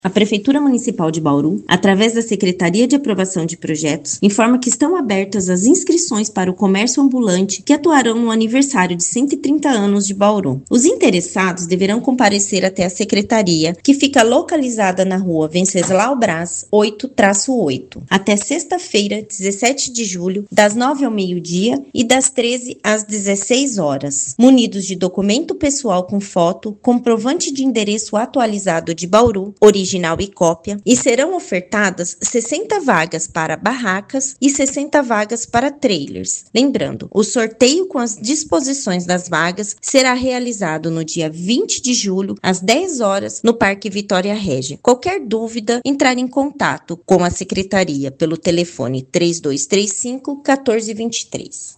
A Prefeitura Municipal de Bauru, através da Secretaria de Aprovação de Projetos, informa que estão abertas as inscrições para o comércio ambulante que atuarão no aniversário de 130 anos de Bauru. Os interessados deverão comparecer até a secretaria, que fica localizada na rua Venceslau Braz, 8-8, até sexta-feira, 17 de julho, das 9 ao meio-dia e das 13 às 16 horas, munidos de documento pessoal com foto, comprovante de endereço atualizado de Bauru, original e cópia, e serão ofertadas 60 vagas para barracas e 60 vagas para trailers. Lembrando, o sorteio com as disposições das vagas será realizado no dia 20 de julho, às 10 horas, no Parque Vitória Régia. Qualquer dúvida, entrar em contato com a Secretaria pelo telefone 3235-1423.